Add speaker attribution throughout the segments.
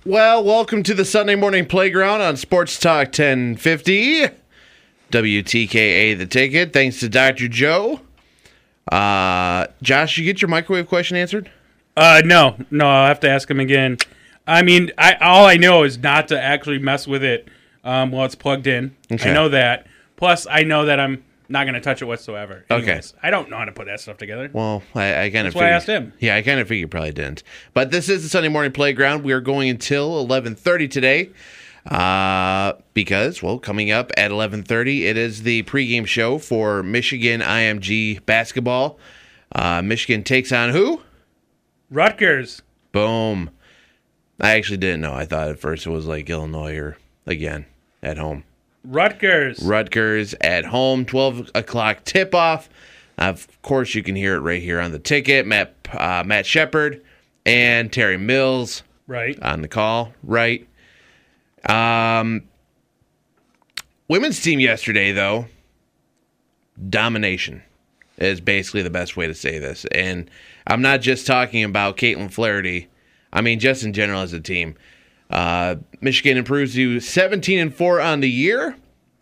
Speaker 1: Well, welcome to the Sunday Morning Playground on Sports Talk 1050. WTKA The Ticket. Thanks to Dr. Joe. Josh, you get your microwave question answered?
Speaker 2: No, I'll have to ask him again. I mean, all I know is not to actually mess with it while it's plugged in.
Speaker 1: Okay.
Speaker 2: I know that. Plus, I know that I'm not going to touch it whatsoever.
Speaker 1: Okay.
Speaker 2: Anyways, I don't know how to put that stuff together.
Speaker 1: Well, I kind of
Speaker 2: That's why I asked him.
Speaker 1: Yeah, I kind of figured you probably didn't. But this is the Sunday Morning Playground. We are going until 11:30 today. Because, well, coming up at 11:30, it is the pregame show for Michigan IMG basketball. Michigan takes on who?
Speaker 2: Rutgers.
Speaker 1: Boom. I actually didn't know. I thought at first it was like Illinois or, again, at home. Rutgers at home, 12 o'clock tip-off. Of course, you can hear it right here on the ticket. Matt Shepard and Terry Mills
Speaker 2: Right.
Speaker 1: on the call, right? Women's team yesterday, though, domination is basically the best way to say this. And I'm not just talking about Caitlin Flaherty. I mean, just in general as a team. Michigan improves to 17-4 on the year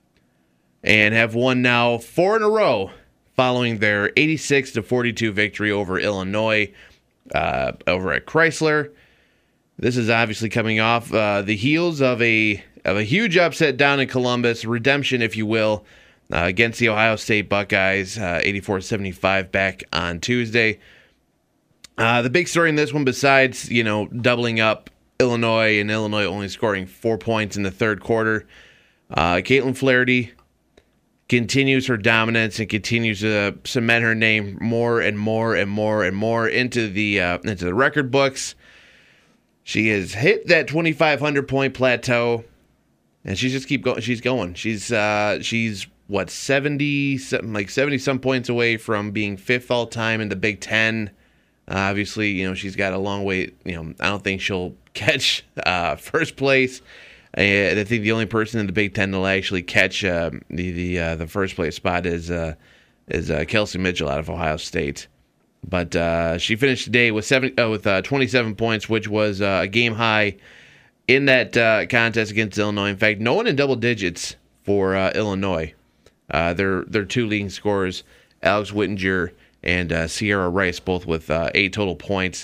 Speaker 1: and have won now 4 in a row following their 86-42 victory over Illinois over at Chrysler. This is obviously coming off the heels of a huge upset down in Columbus, redemption, if you will, against the Ohio State Buckeyes, 84-75 back on Tuesday. The big story in this one, besides doubling up Illinois and Illinois only scoring 4 points in the third quarter, Caitlin Flaherty continues her dominance and continues to cement her name more and more and more and more into the record books. She has hit that 2,500 point plateau, and she just keep going. She's going. She's what 70 some points away from being fifth all time in the Big Ten. Obviously, she's got a long way. I don't think she'll catch first place. I think the only person in the Big Ten that'll actually catch the first place spot is Kelsey Mitchell out of Ohio State. But she finished today with 27 points, which was a game high in that contest against Illinois. In fact, no one in double digits for Illinois. Their two leading scorers, Alex Whittinger and Sierra Rice, both with 8 total points.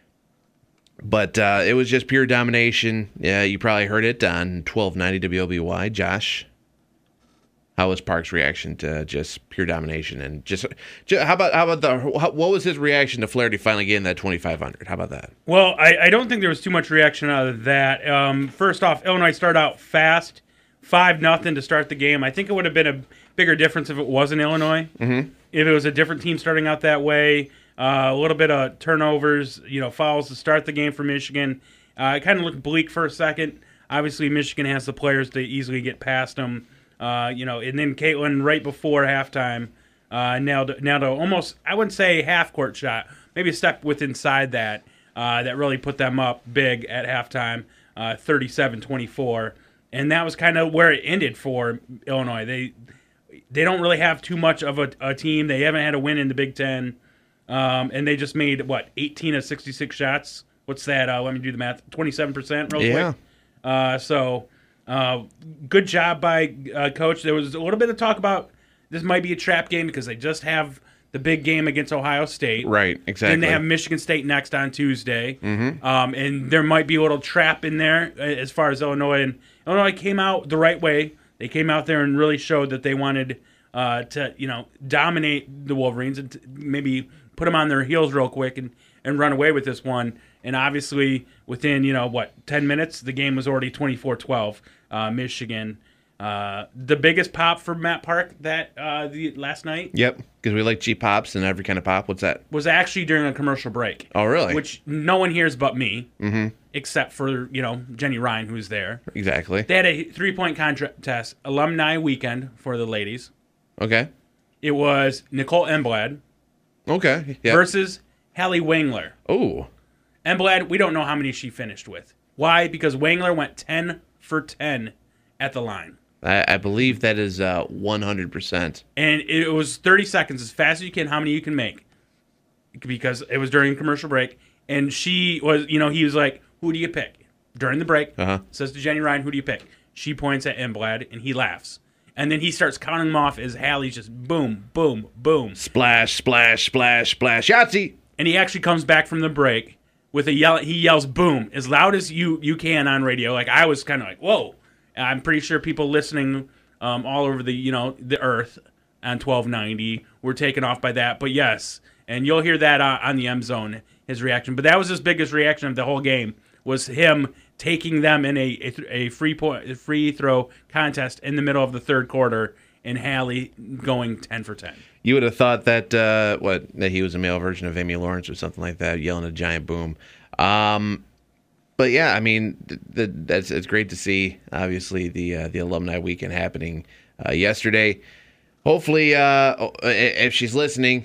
Speaker 1: But it was just pure domination. Yeah, you probably heard it on 1290 WLBY. Josh, how was Park's reaction to just pure domination? And just what was his reaction to Flaherty finally getting that 2,500? How about that?
Speaker 2: Well, I don't think there was too much reaction out of that. First off, Illinois started out fast, 5-0 to start the game. I think it would have been a bigger difference if it wasn't Illinois. Mm-hmm. If it was a different team starting out that way. A little bit of turnovers, fouls to start the game for Michigan. It kind of looked bleak for a second. Obviously, Michigan has the players to easily get past them. And then Caitlin, right before halftime, nailed almost, I wouldn't say half-court shot, maybe a step inside that, that really put them up big at halftime, 37-24. And that was kind of where it ended for Illinois. They don't really have too much of a team. They haven't had a win in the Big Ten. And they just made, 18 of 66 shots? What's that? Let me do the math. 27% real quick. So good job by Coach. There was a little bit of talk about this might be a trap game because they just have the big game against Ohio State.
Speaker 1: Right, exactly.
Speaker 2: Then they have Michigan State next on Tuesday. Mm-hmm. And there might be a little trap in there as far as Illinois. And Illinois came out the right way. They came out there and really showed that they wanted to, dominate the Wolverines and maybe put them on their heels real quick and run away with this one. And obviously, within, 10 minutes, the game was already 24-12, Michigan. The biggest pop for Matt Park last night.
Speaker 1: Yep, because we like cheap pops and every kind of pop. What's that?
Speaker 2: Was actually during a commercial break.
Speaker 1: Oh, really?
Speaker 2: Which no one hears but me, except for, Jenny Ryan, who's there.
Speaker 1: Exactly.
Speaker 2: They had a 3-point contest, alumni weekend for the ladies.
Speaker 1: Okay.
Speaker 2: It was Nicole Emblad.
Speaker 1: Okay. Yep.
Speaker 2: Versus Hallie Wangler.
Speaker 1: Oh.
Speaker 2: Emblad, we don't know how many she finished with. Why? Because Wangler went 10 for 10 at the line.
Speaker 1: I believe that is 100%.
Speaker 2: And it was 30 seconds, as fast as you can, how many you can make. Because it was during commercial break. And she was, he was like, who do you pick? during the break. Says to Jenny Ryan, "Who do you pick?" She points at Imblad, and he laughs. And then he starts counting them off as Hallie's just boom, boom, boom.
Speaker 1: Splash, splash, splash, splash. Yahtzee!
Speaker 2: And he actually comes back from the break with a yell. He yells boom as loud as you can on radio. Like, I was kind of like, whoa. And I'm pretty sure people listening all over the earth on 1290 were taken off by that. But yes, and you'll hear that on the M Zone, his reaction. But that was his biggest reaction of the whole game, was him taking them in a free throw contest in the middle of the third quarter, and Hallie going 10 for 10.
Speaker 1: You would have thought that that he was a male version of Amy Lawrence or something like that, yelling a giant boom. But yeah, I mean, it's great to see. Obviously, the alumni weekend happening yesterday. Hopefully, if she's listening,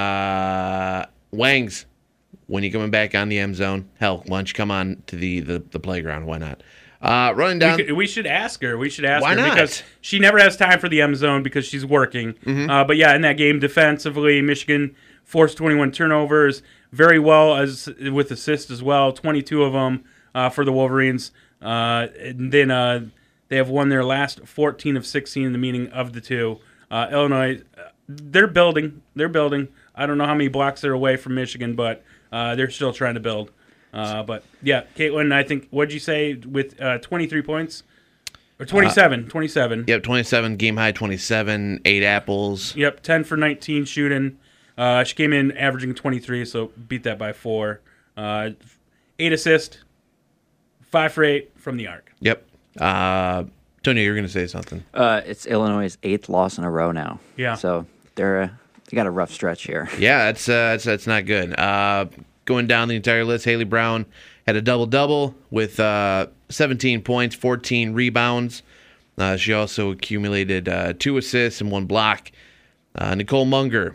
Speaker 1: Wangs, when you coming back on the M Zone, hell, why don't you come on to the playground? Why not? Running down.
Speaker 2: We should ask her.
Speaker 1: Why not?
Speaker 2: Because she never has time for the M Zone because she's working. But yeah, in that game defensively, Michigan forced 21 turnovers, very well as with assists as well, 22 of them for the Wolverines. And then they have won their last 14 of 16 in the meeting of the two. Illinois, they're building. I don't know how many blocks they're away from Michigan, but they're still trying to build. But yeah, Caitlin, I think, what'd you say with 23 points? Or 27. 27.
Speaker 1: Yep, 27, game high 27, 8 apples.
Speaker 2: Yep, 10 for 19 shooting. She came in averaging 23, so beat that by 4. 8 assists, 5 for 8 from the arc.
Speaker 1: Yep. Tony, you were going to say something.
Speaker 3: It's Illinois' 8th loss in a row now.
Speaker 2: Yeah.
Speaker 3: So they got a rough stretch here.
Speaker 1: Yeah, that's not good. Going down the entire list, Haley Brown had a double-double with 17 points, 14 rebounds. She also accumulated 2 assists and 1 block. Nicole Munger,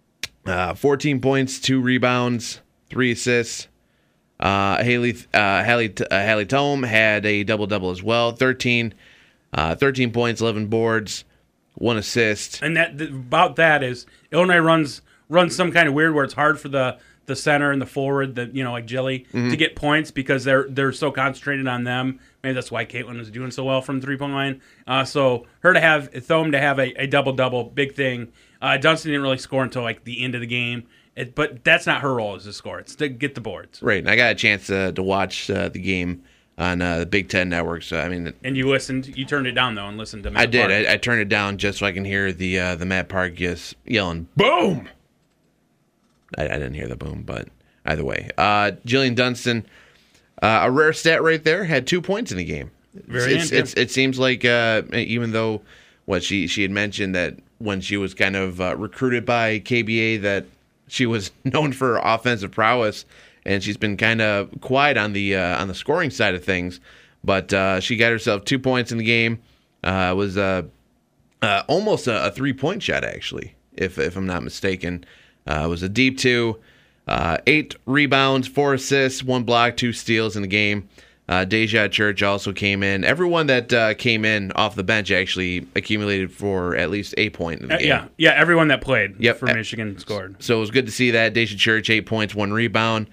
Speaker 1: 14 points, 2 rebounds, 3 assists. Hallie Tome had a double-double as well, 13 points, 11 boards, 1 assist.
Speaker 2: And about that is Illinois runs some kind of weird where it's hard for the center and the forward, like Jilly, to get points because they're so concentrated on them. Maybe that's why Caitlin was doing so well from the 3-point line. So her to have a double-double, big thing. Dunston didn't really score until like the end of the game. But that's not her role as a scorer. It's to get the boards.
Speaker 1: Right. And I got a chance to watch the game on the Big Ten Network. So I mean,
Speaker 2: and you listened. You turned it down though and listened to Matt
Speaker 1: I did.
Speaker 2: Park.
Speaker 1: I turned it down just so I can hear the Matt Park yelling boom. I didn't hear the boom, but either way, Jillian Dunston, a rare stat right there, had 2 points in the game. It seems like even though what she had mentioned that when she was kind of recruited by KBA that she was known for offensive prowess, and she's been kind of quiet on the scoring side of things. But she got herself 2 points in the game. It was almost a 3-point shot, actually, if I'm not mistaken. It was a deep 2, 8 rebounds, 4 assists, 1 block, 2 steals in the game. Deja Church also came in. Everyone that came in off the bench actually accumulated for at least 8 points in the game.
Speaker 2: Yeah, everyone that played for Michigan scored.
Speaker 1: So it was good to see that. Deja Church, 8 points, 1 rebound.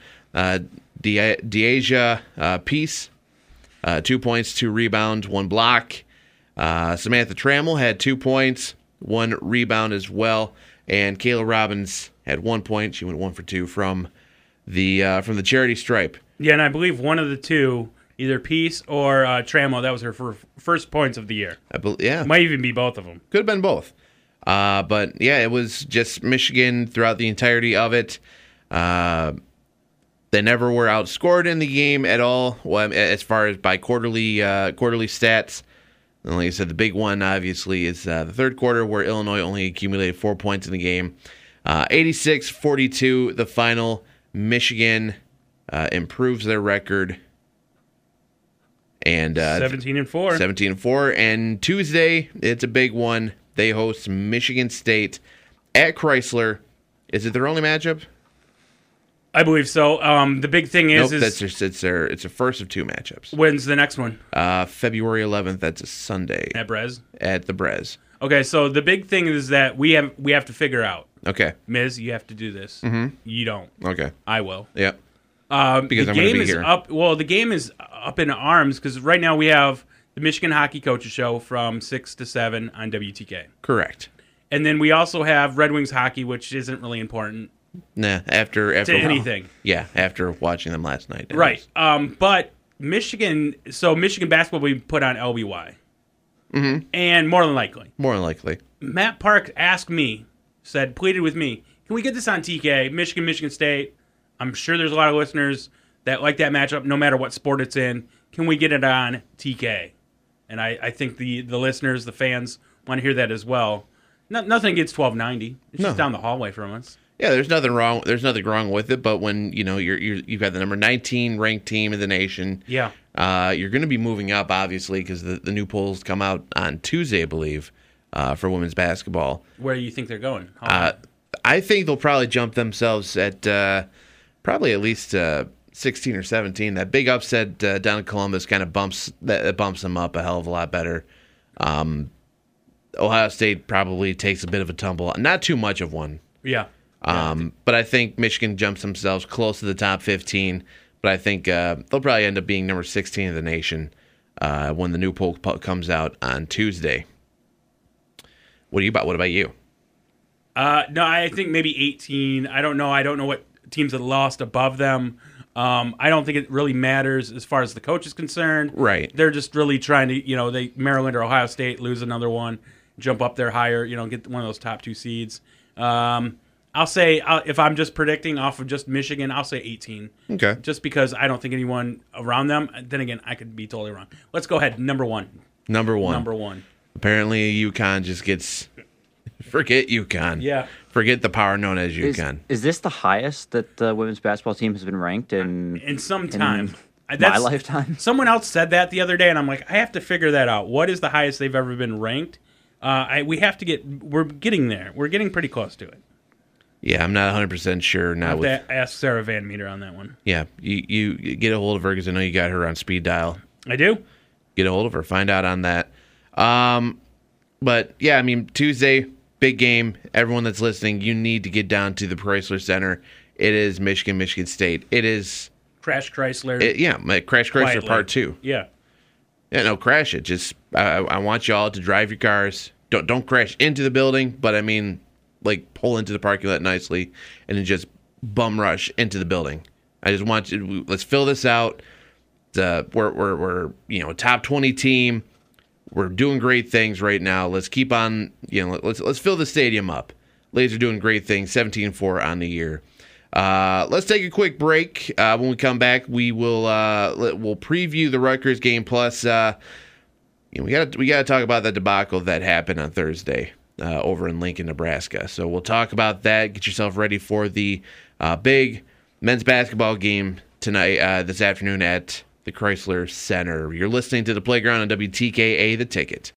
Speaker 1: Deasia Peace, 2 points, 2 rebounds, 1 block. Samantha Trammell had 2 points, 1 rebound as well. And Kayla Robbins had 1 point. She went 1 for 2 from the charity stripe.
Speaker 2: Yeah, and I believe one of the two, either Peace or Trammell, that was her first points of the year.
Speaker 1: Yeah.
Speaker 2: Might even be both of them.
Speaker 1: Could have been both. But, yeah, it was just Michigan throughout the entirety of it. They never were outscored in the game at all, as far as by quarterly stats. And like I said, the big one, obviously, is the third quarter where Illinois only accumulated 4 points in the game. 86-42, the final. Michigan improves their record. And
Speaker 2: 17-4.
Speaker 1: 17-4. And Tuesday, it's a big one. They host Michigan State at Chrysler. Is it their only matchup?
Speaker 2: I believe so. The big thing is,
Speaker 1: it's their first of 2 matchups.
Speaker 2: When's the next one?
Speaker 1: February 11th. That's a Sunday
Speaker 2: at Brez.
Speaker 1: At the Brez.
Speaker 2: Okay, so the big thing is that we have to figure out.
Speaker 1: Okay,
Speaker 2: Miz, you have to do this.
Speaker 1: Mm-hmm.
Speaker 2: You don't.
Speaker 1: Okay,
Speaker 2: I will.
Speaker 1: Yep. Because
Speaker 2: the
Speaker 1: I'm gonna
Speaker 2: game
Speaker 1: be
Speaker 2: is
Speaker 1: here.
Speaker 2: up. Well, the game is up in arms because right now we have the Michigan Hockey Coaches Show from 6 to 7 on WTK.
Speaker 1: Correct.
Speaker 2: And then we also have Red Wings hockey, which isn't really important
Speaker 1: Nah, after
Speaker 2: to anything.
Speaker 1: Yeah, after watching them last night.
Speaker 2: Right. But Michigan basketball will be put on LBY. Mm-hmm. And more than likely.
Speaker 1: More than likely.
Speaker 2: Matt Park pleaded with me, can we get this on TK? Michigan State. I'm sure there's a lot of listeners that like that matchup no matter what sport it's in. Can we get it on TK? And I think the listeners, the fans, want to hear that as well. Nothing against 1290. It's just down the hallway from us.
Speaker 1: Yeah, there's nothing wrong. There's nothing wrong with it. But when you've got the number 19 ranked team in the nation,
Speaker 2: Yeah.
Speaker 1: You're going to be moving up obviously because the new polls come out on Tuesday, I believe, for women's basketball.
Speaker 2: Where do you think they're going?
Speaker 1: I think they'll probably jump themselves at probably at least 16 or 17. That big upset down in Columbus kind of bumps them up a hell of a lot better. Ohio State probably takes a bit of a tumble, not too much of one.
Speaker 2: Yeah.
Speaker 1: But I think Michigan jumps themselves close to the top 15. But I think they'll probably end up being number 16 in the nation when the new poll comes out on Tuesday. What about you?
Speaker 2: No, I think maybe 18. I don't know. I don't know what teams that lost above them. I don't think it really matters as far as the coach is concerned.
Speaker 1: Right.
Speaker 2: They're just really trying to, Maryland or Ohio State lose another one, jump up there higher, get one of those top 2 seeds. I'll say, if I'm just predicting off of just Michigan, I'll say 18.
Speaker 1: Okay.
Speaker 2: Just because I don't think anyone around them. Then again, I could be totally wrong. Let's go ahead. Number one.
Speaker 1: Number one. Apparently, UConn just gets. Forget UConn.
Speaker 2: Yeah.
Speaker 1: Forget the power known as UConn.
Speaker 3: Is this the highest that the women's basketball team has been ranked in
Speaker 2: some time?
Speaker 3: My lifetime?
Speaker 2: Someone else said that the other day, and I'm like, I have to figure that out. What is the highest they've ever been ranked? We're getting there. We're getting pretty close to it.
Speaker 1: Yeah, I'm not 100% sure now.
Speaker 2: I have to ask Sarah Van Meter on that one.
Speaker 1: Yeah, you get a hold of her because I know you got her on speed dial.
Speaker 2: I do?
Speaker 1: Get a hold of her. Find out on that. But, yeah, I mean, Tuesday, big game. Everyone that's listening, you need to get down to the Chrysler Center. It is Michigan State. It is...
Speaker 2: Crash Chrysler.
Speaker 1: Crash Chrysler
Speaker 2: quietly.
Speaker 1: Part 2.
Speaker 2: Yeah.
Speaker 1: Yeah, no, crash it. Just I want y'all to drive your cars. Don't crash into the building, but I mean, like pull into the parking lot nicely and then just bum rush into the building. I just want you. Let's fill this out. We're a top 20 team. We're doing great things right now. Let's keep on. Let's fill the stadium up. Ladies are doing great things. 17-4 on the year. Let's take a quick break. When we come back, we'll preview the Rutgers game. Plus, we gotta talk about that debacle that happened on Thursday over in Lincoln, Nebraska. So we'll talk about that. Get yourself ready for the big men's basketball game tonight, this afternoon at the Chrysler Center. You're listening to The Playground on WTKA, The Ticket.